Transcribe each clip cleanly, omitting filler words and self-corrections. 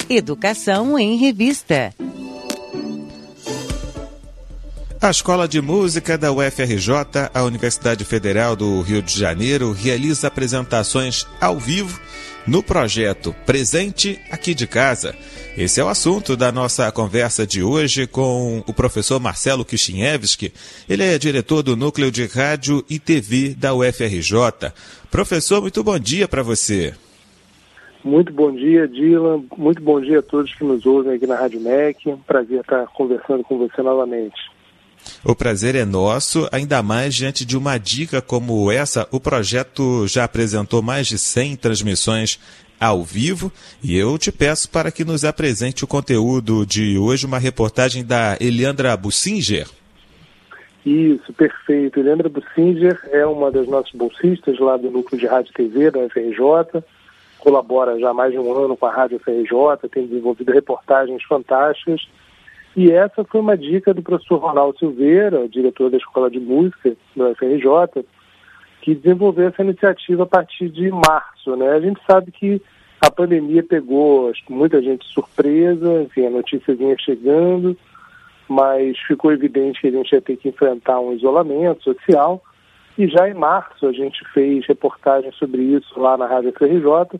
Educação em Revista. A Escola de Música da UFRJ, a Universidade Federal do Rio de Janeiro, realiza apresentações ao vivo no projeto Presente Aqui de Casa. Esse é o assunto da nossa conversa de hoje com o professor Marcelo Kishinevski. Ele é diretor do Núcleo de Rádio e TV da UFRJ. Professor, muito bom dia para você. Muito bom dia, Dylan. Muito bom dia a todos que nos ouvem aqui na Rádio MEC. Prazer estar conversando com você novamente. O prazer é nosso, ainda mais diante de uma dica como essa. O projeto já apresentou mais de 100 transmissões ao vivo e eu te peço para que nos apresente o conteúdo de hoje, uma reportagem da Eliandra Bussinger. Isso, perfeito. Eliandra Bussinger é uma das nossas bolsistas lá do Núcleo de Rádio e TV da UFRJ, colabora já há mais de um ano com a Rádio UFRJ, tem desenvolvido reportagens fantásticas. E essa foi uma dica do professor Ronaldo Silveira, diretor da Escola de Música da UFRJ, que desenvolveu essa iniciativa a partir de março, né? A gente sabe que a pandemia pegou muita gente surpresa, enfim, a notícia vinha chegando, mas ficou evidente que a gente ia ter que enfrentar um isolamento social. E já em março a gente fez reportagem sobre isso lá na Rádio UFRJ,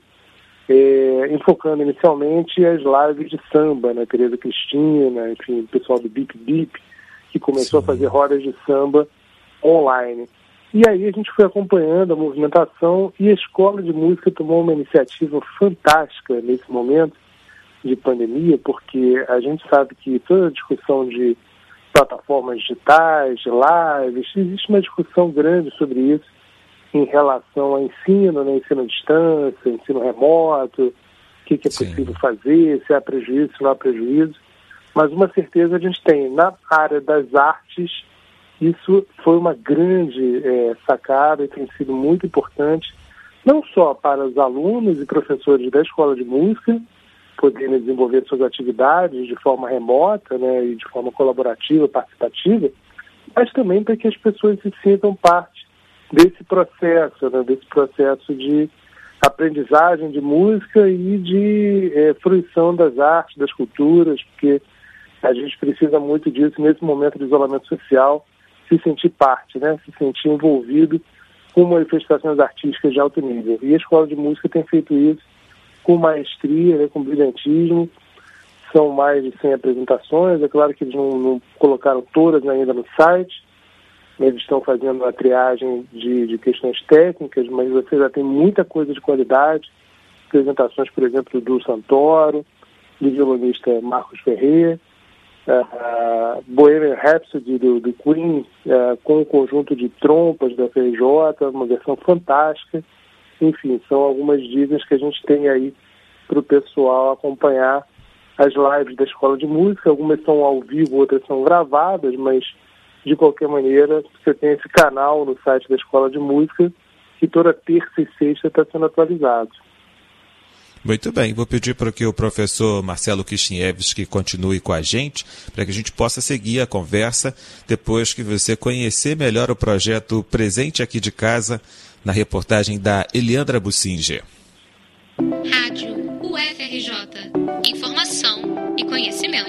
enfocando inicialmente as lives de samba, né? Tereza Cristina, enfim, o pessoal do Bip Bip, que começou a fazer rodas de samba online. E aí a gente foi acompanhando a movimentação e a Escola de Música tomou uma iniciativa fantástica nesse momento de pandemia, porque a gente sabe que toda a discussão de plataformas digitais, de lives, existe uma discussão grande sobre isso, em relação ao ensino, né, ensino à distância, ensino remoto, o que é possível fazer, se há prejuízo, se não há prejuízo. Mas uma certeza a gente tem, na área das artes, isso foi uma grande sacada e tem sido muito importante, não só para os alunos e professores da Escola de Música poderem desenvolver suas atividades de forma remota, né, e de forma colaborativa, participativa, mas também para que as pessoas se sintam parte desse processo, né, desse processo de aprendizagem de música e de fruição das artes, das culturas, porque a gente precisa muito disso nesse momento de isolamento social, se sentir parte, né, se sentir envolvido com manifestações artísticas de alto nível. E a Escola de Música tem feito isso com maestria, né, com brilhantismo. São mais de 100 apresentações, é claro que eles não colocaram todas ainda no site, eles estão fazendo a triagem de questões técnicas, mas você já tem muita coisa de qualidade. Apresentações, por exemplo, do Santoro, do violonista Marcos Ferrer, Bohemian Rhapsody do Queen, com um conjunto de trompas da FRJ, uma versão fantástica. Enfim, são algumas dicas que a gente tem aí para o pessoal acompanhar as lives da Escola de Música. Algumas são ao vivo, outras são gravadas, mas de qualquer maneira, você tem esse canal no site da Escola de Música que toda terça e sexta está sendo atualizado. Muito bem, vou pedir para que o professor Marcelo Kishinevski continue com a gente, para que a gente possa seguir a conversa depois que você conhecer melhor o projeto Presente Aqui de Casa, na reportagem da Eliandra Bussinger. Rádio UFRJ. Informação e conhecimento.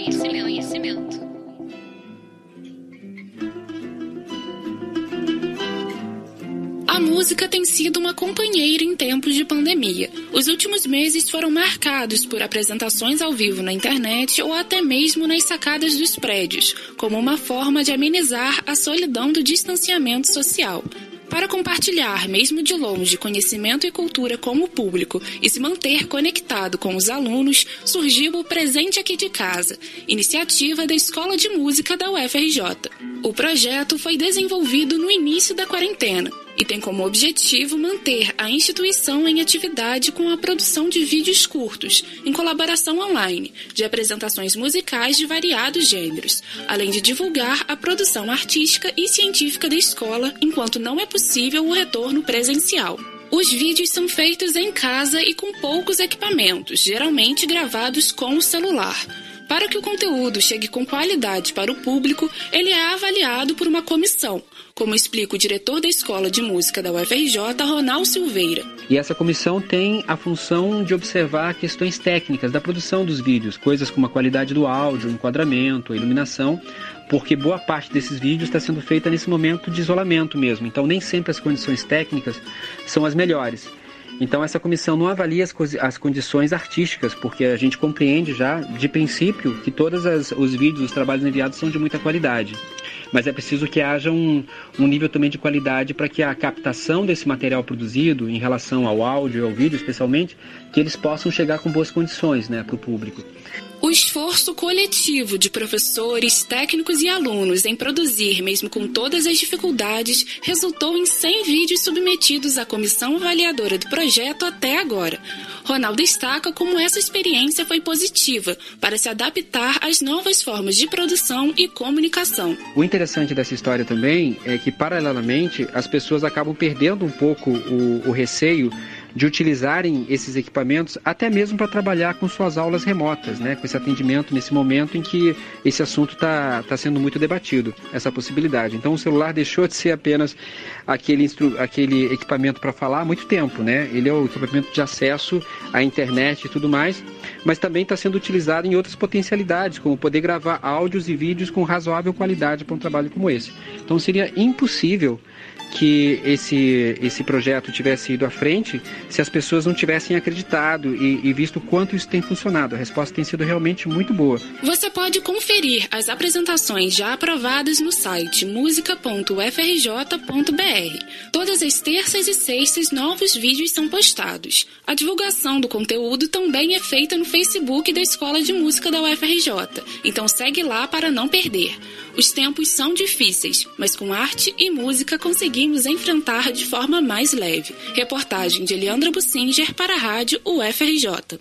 A música tem sido uma companheira em tempos de pandemia. Os últimos meses foram marcados por apresentações ao vivo na internet ou até mesmo nas sacadas dos prédios, como uma forma de amenizar a solidão do distanciamento social. Para compartilhar, mesmo de longe, conhecimento e cultura com o público e se manter conectado com os alunos, surgiu o Presente Aqui de Casa, iniciativa da Escola de Música da UFRJ. O projeto foi desenvolvido no início da quarentena e tem como objetivo manter a instituição em atividade com a produção de vídeos curtos, em colaboração online, de apresentações musicais de variados gêneros, além de divulgar a produção artística e científica da escola, enquanto não é possível o retorno presencial. Os vídeos são feitos em casa e com poucos equipamentos, geralmente gravados com o celular. Para que o conteúdo chegue com qualidade para o público, ele é avaliado por uma comissão, como explica o diretor da Escola de Música da UFRJ, Ronaldo Silveira. E essa comissão tem a função de observar questões técnicas da produção dos vídeos, coisas como a qualidade do áudio, o enquadramento, a iluminação, porque boa parte desses vídeos está sendo feita nesse momento de isolamento mesmo, então nem sempre as condições técnicas são as melhores. Então essa comissão não avalia as condições artísticas, porque a gente compreende já, de princípio, que todos os vídeos, os trabalhos enviados são de muita qualidade. Mas é preciso que haja um nível também de qualidade para que a captação desse material produzido, em relação ao áudio e ao vídeo especialmente, que eles possam chegar com boas condições, para o público. O esforço coletivo de professores, técnicos e alunos em produzir, mesmo com todas as dificuldades, resultou em 100 vídeos submetidos à comissão avaliadora do projeto até agora. Ronaldo destaca como essa experiência foi positiva para se adaptar às novas formas de produção e comunicação. O interessante dessa história também é que, paralelamente, as pessoas acabam perdendo um pouco o receio de utilizarem esses equipamentos até mesmo para trabalhar com suas aulas remotas, com esse atendimento nesse momento em que esse assunto está sendo muito debatido, essa possibilidade. Então o celular deixou de ser apenas aquele equipamento para falar há muito tempo, Ele é o equipamento de acesso à internet e tudo mais, mas também está sendo utilizado em outras potencialidades, como poder gravar áudios e vídeos com razoável qualidade para um trabalho como esse. Então seria impossível que esse projeto tivesse ido à frente se as pessoas não tivessem acreditado e visto o quanto isso tem funcionado. A resposta tem sido realmente muito boa. Você pode conferir as apresentações já aprovadas no site musica.ufrj.br. Todas as terças e sextas, novos vídeos são postados. A divulgação do conteúdo também é feita no Facebook da Escola de Música da UFRJ, então segue lá para não perder. Os tempos são difíceis, mas com arte e música conseguimos enfrentar de forma mais leve. Reportagem de Eliandra Bussinger para a Rádio UFRJ.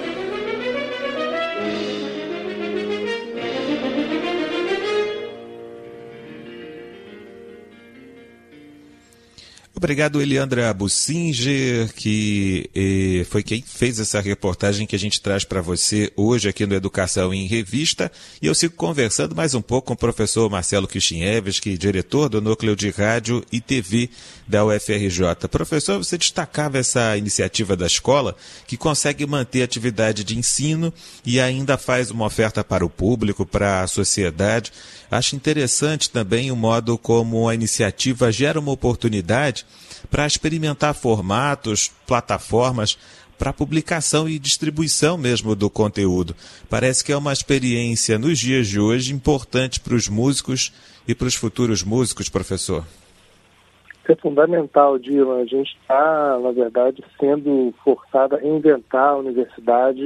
Obrigado, Eliandra Bussinger, que foi quem fez essa reportagem que a gente traz para você hoje aqui no Educação em Revista. E eu sigo conversando mais um pouco com o professor Marcelo Kishinevski, diretor do Núcleo de Rádio e TV da UFRJ. Professor, você destacava essa iniciativa da escola que consegue manter a atividade de ensino e ainda faz uma oferta para o público, para a sociedade. Acho interessante também o modo como a iniciativa gera uma oportunidade para experimentar formatos, plataformas para publicação e distribuição mesmo do conteúdo. Parece que é uma experiência nos dias de hoje importante para os músicos e para os futuros músicos, professor. Isso é fundamental, Dylan. A gente está, na verdade, sendo forçado a reinventar a universidade,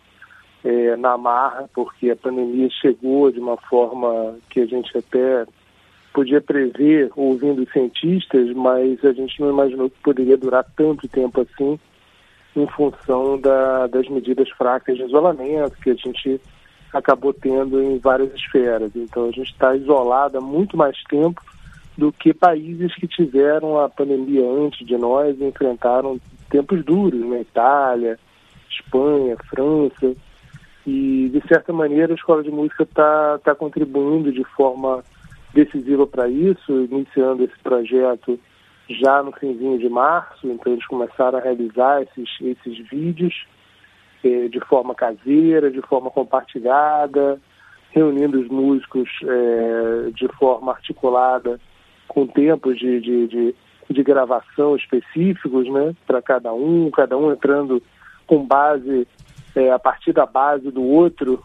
na marra, porque a pandemia chegou de uma forma que a gente até podia prever ouvindo os cientistas, mas a gente não imaginou que poderia durar tanto tempo assim, em função das medidas fracas de isolamento que a gente acabou tendo em várias esferas. Então a gente está isolado há muito mais tempo do que países que tiveram a pandemia antes de nós e enfrentaram tempos duros, Itália, Espanha, França. E, de certa maneira, a Escola de Música está contribuindo de forma decisiva para isso, iniciando esse projeto já no finzinho de março. Então, eles começaram a realizar esses vídeos de forma caseira, de forma compartilhada, reunindo os músicos de forma articulada, com tempos de gravação específicos, para cada um entrando com base a partir da base do outro,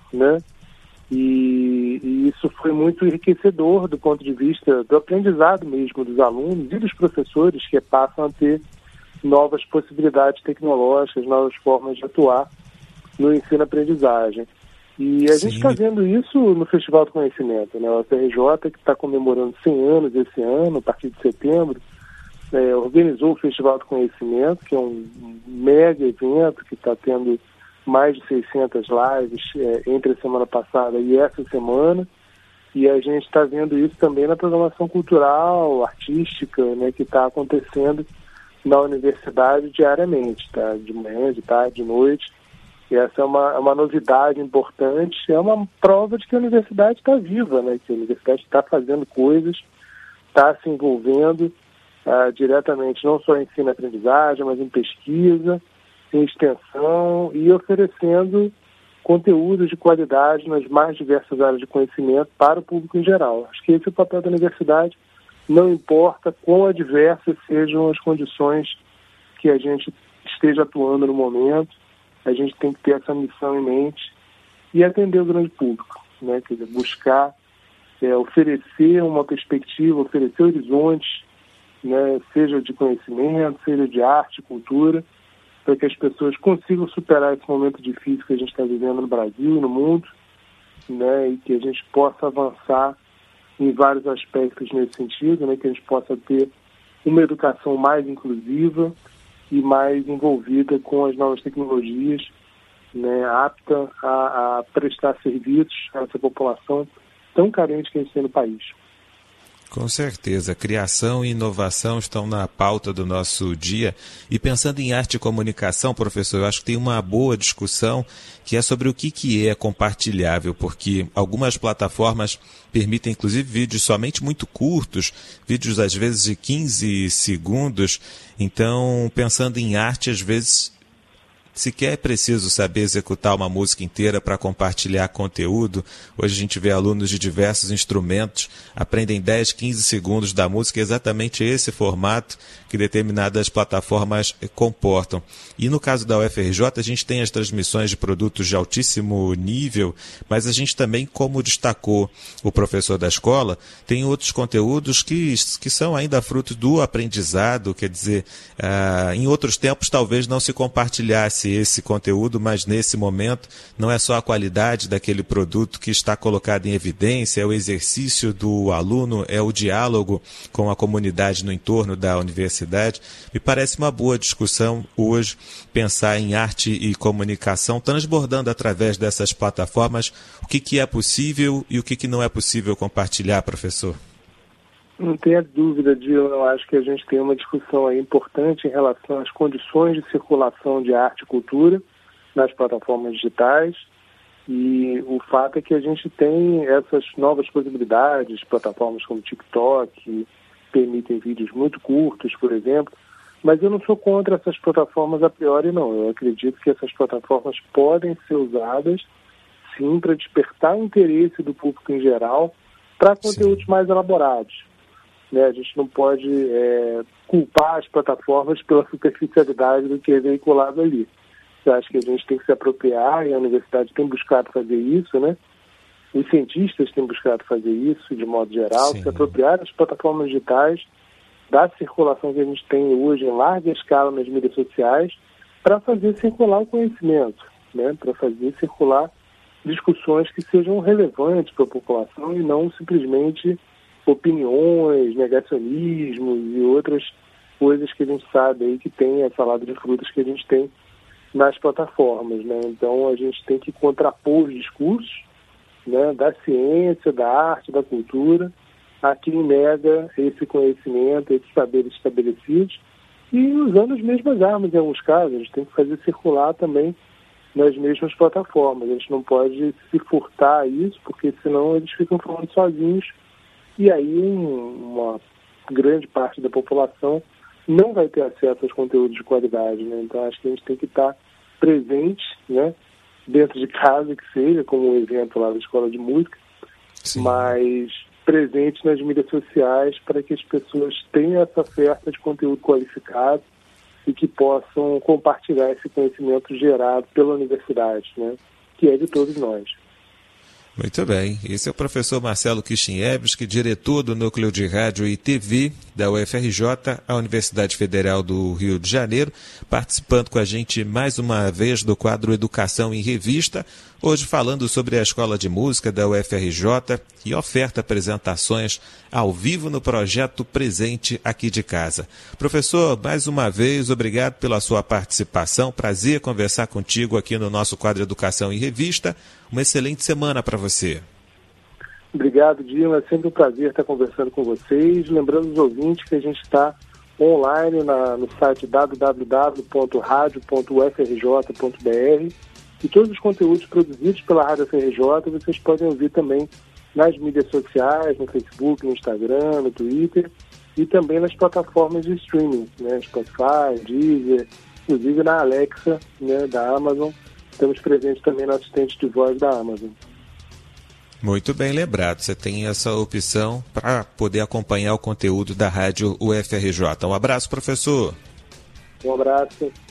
e isso foi muito enriquecedor do ponto de vista do aprendizado mesmo dos alunos e dos professores, que passam a ter novas possibilidades tecnológicas, novas formas de atuar no ensino-aprendizagem. E a gente está vendo isso no Festival do Conhecimento, O UFRJ, que está comemorando 100 anos esse ano, a partir de setembro, organizou o Festival do Conhecimento, que é um mega evento que está tendo mais de 600 lives entre a semana passada e essa semana, e a gente está vendo isso também na programação cultural, artística, que está acontecendo na universidade diariamente, tá? De manhã, de tarde, de noite, E essa é uma novidade importante, é uma prova de que a universidade está viva, né? Que a universidade está fazendo coisas, está se envolvendo diretamente, não só em ensino-aprendizagem, mas em pesquisa, em extensão e oferecendo conteúdos de qualidade nas mais diversas áreas de conhecimento para o público em geral. Acho que esse é o papel da universidade, não importa quão adversas sejam as condições que a gente esteja atuando no momento, a gente tem que ter essa missão em mente e atender o grande público, né? Quer dizer, buscar oferecer uma perspectiva, oferecer horizontes, né? Seja de conhecimento, seja de arte, cultura, para que as pessoas consigam superar esse momento difícil que a gente está vivendo no Brasil e no mundo, né? E que a gente possa avançar em vários aspectos nesse sentido, né? Que a gente possa ter uma educação mais inclusiva e mais envolvida com as novas tecnologias, né? Apta a prestar serviços a essa população tão carente que a gente tem no país. Com certeza, criação e inovação estão na pauta do nosso dia. E pensando em arte e comunicação, professor, eu acho que tem uma boa discussão que é sobre o que é compartilhável, porque algumas plataformas permitem, inclusive, vídeos somente muito curtos, vídeos às vezes de 15 segundos. Então, pensando em arte, às vezes sequer é preciso saber executar uma música inteira para compartilhar conteúdo. Hoje a gente vê alunos de diversos instrumentos, aprendem 10, 15 segundos da música, exatamente esse formato que determinadas plataformas comportam. E no caso da UFRJ, a gente tem as transmissões de produtos de altíssimo nível, mas a gente também, como destacou o professor da escola, tem outros conteúdos que são ainda fruto do aprendizado, quer dizer, em outros tempos talvez não se compartilhasse esse conteúdo, mas nesse momento não é só a qualidade daquele produto que está colocado em evidência, é o exercício do aluno, é o diálogo com a comunidade no entorno da universidade. Me parece uma boa discussão hoje pensar em arte e comunicação, transbordando através dessas plataformas o que é possível e o que não é possível compartilhar, professor. Não tenha dúvida, Dylan, eu acho que a gente tem uma discussão aí importante em relação às condições de circulação de arte e cultura nas plataformas digitais, e o fato é que a gente tem essas novas possibilidades, plataformas como TikTok, que permitem vídeos muito curtos, por exemplo, mas eu não sou contra essas plataformas a priori, não. Eu acredito que essas plataformas podem ser usadas, sim, para despertar o interesse do público em geral para conteúdos mais elaborados. Né, a gente não pode culpar as plataformas pela superficialidade do que é veiculado ali. Eu acho que a gente tem que se apropriar, e a universidade tem buscado fazer isso, né? Os cientistas têm buscado fazer isso, de modo geral, se apropriar das plataformas digitais, da circulação que a gente tem hoje em larga escala nas mídias sociais, para fazer circular o conhecimento, né? Para fazer circular discussões que sejam relevantes para a população e não simplesmente opiniões, negacionismos e outras coisas que a gente sabe aí que tem a salada de frutas que a gente tem nas plataformas, né? Então a gente tem que contrapor os discursos, né, da ciência, da arte, da cultura, a quem nega esse conhecimento, esses saberes estabelecidos, e usando as mesmas armas em alguns casos. A gente tem que fazer circular também nas mesmas plataformas. A gente não pode se furtar a isso, porque senão eles ficam falando sozinhos. E aí uma grande parte da população não vai ter acesso aos conteúdos de qualidade, né? Então acho que a gente tem que estar presente, né? Dentro de casa, que seja, como um exemplo lá da escola de música, sim, mas presente nas mídias sociais para que as pessoas tenham essa oferta de conteúdo qualificado e que possam compartilhar esse conhecimento gerado pela universidade, né? Que é de todos nós. Muito bem, esse é o professor Marcelo Kishinevski, diretor do Núcleo de Rádio e TV da UFRJ, a Universidade Federal do Rio de Janeiro, participando com a gente mais uma vez do quadro Educação em Revista, hoje falando sobre a Escola de Música da UFRJ e oferta apresentações ao vivo no projeto Presente aqui de casa. Professor, mais uma vez, obrigado pela sua participação, prazer conversar contigo aqui no nosso quadro Educação em Revista. Uma excelente semana para você. Obrigado, Dylan. É sempre um prazer estar conversando com vocês. Lembrando os ouvintes que a gente está online no site www.radio.ufrj.br E todos os conteúdos produzidos pela Rádio FRJ vocês podem ouvir também nas mídias sociais, no Facebook, no Instagram, no Twitter e também nas plataformas de streaming, né? Spotify, Deezer, inclusive na Alexa, né, da Amazon. Estamos presentes também no assistente de voz da Amazon. Muito bem lembrado, você tem essa opção para poder acompanhar o conteúdo da Rádio UFRJ. Um abraço, professor. Um abraço.